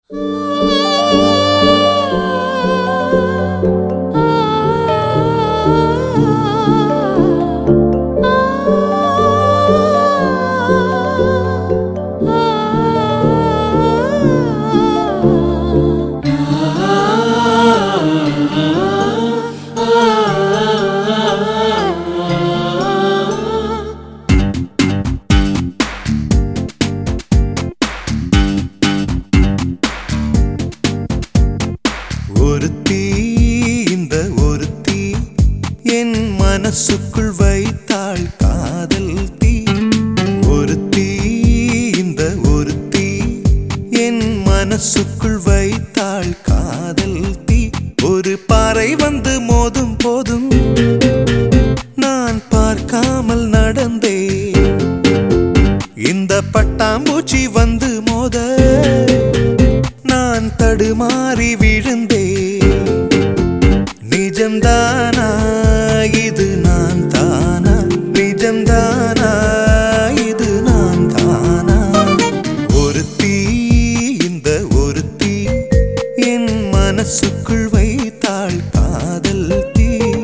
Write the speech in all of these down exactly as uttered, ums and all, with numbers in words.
ஒருத்தி இந்த ஒருத்தி என் மனசுக்குள் வைத்தாள் காதல் தீ. ஒருத்தி இந்த ஒருத்தி என் மனசுக்குள் வைத்தாள் காதல் தீ. ஒரு பாறை வந்து மோதும் போதும் நான் பார்க்காமல் நடந்தேன். இந்த பட்டாம்பூச்சி வந்து மோத நான் தடுமாறி விழுந்தேன். நிஜம்தானா இது நான் தானா? நிஜம்தானா இது நான் தானா? ஒருத்தி இந்த ஒருத்தி என் மனசுக்குள் வைத்தாள் காதல் தீ.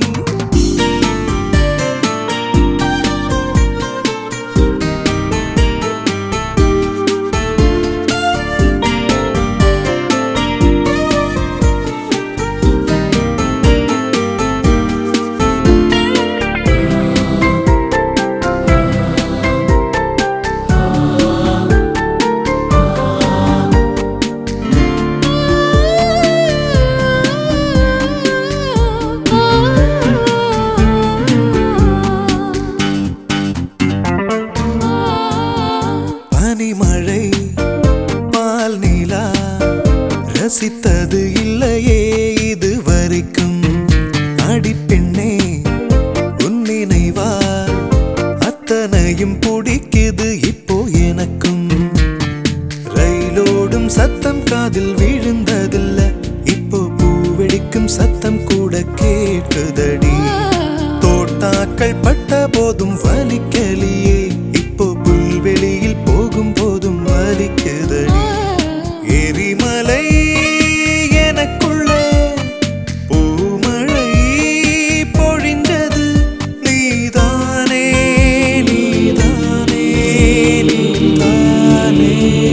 மழை பால் நீலா ரசித்தது இல்லையே இது வரைக்கும். அடிப்பெண்ணே உன் நினைவால் அத்தனையும் பிடிக்குது இப்போ எனக்கும். ரயிலோடும் சத்தம் காதில் விழுந்ததில்ல, இப்போ பூவெடிக்கும் சத்தம் கூட கேட்குதடி. தோட்டாக்கள் பட்ட போதும் வலிக்கலியே, இப்போ புல்வெளியில் போகும் போதும் வலிக்குதடி. எரிமலை எனக்குள்ளே பூமழை பொழிஞ்சது நீதானே நீதானே நீதானே.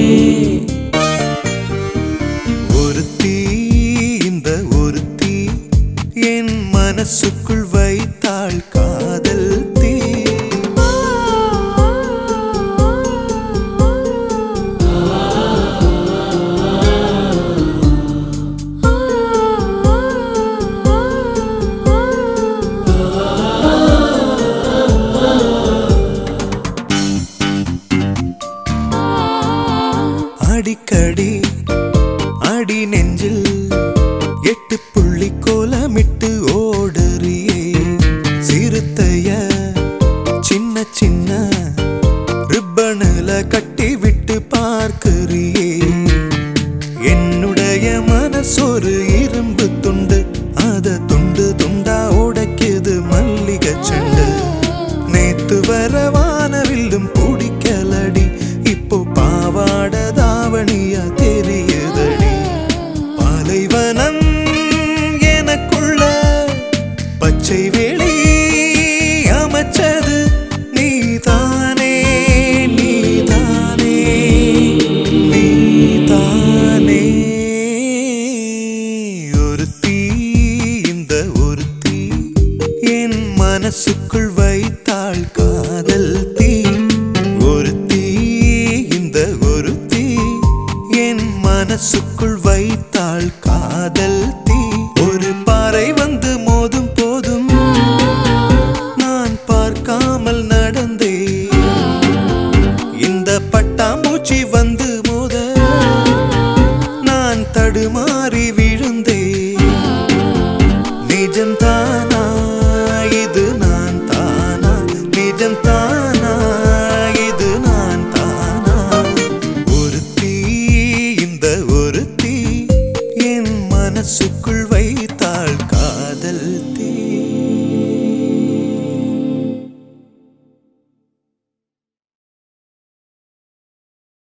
ஒருத்தி இந்த ஒருத்தி என் மனசுக்குள் வைத்தாள் காதல் தீ. அடிக்கடி அடி நெஞ்சில் எட்டு புள்ளி கோலமிட்டு ஓடுறியே. சிறுத்தைய சின்ன சின்ன ரிப்பனில் கட்டி விட்டு பார்க்கிறியே. என்னுடைய மனசொரு இரும்பு துண்டு, அத துண்டு துண்டா உடைக்குது மல்லிகை செண்டு. நேத்து வர வானவில்லும் பிடிக்கலடி, இப்போ பாவாட தாவணியா தெரியுதடி. பாலைவனம் எனக்குள்ள பச்சை வெளி அமைச்சது நீதானே நீதானே நீதானே. ஒருத்தி இந்த ஒருத்தி என் மனசுக்குள் வைத்தாள் காதல் தீ. ஒருத்தி இந்த ஒருத்தி என் மனசுக்குள் வைத்தாள் காதல் தீ.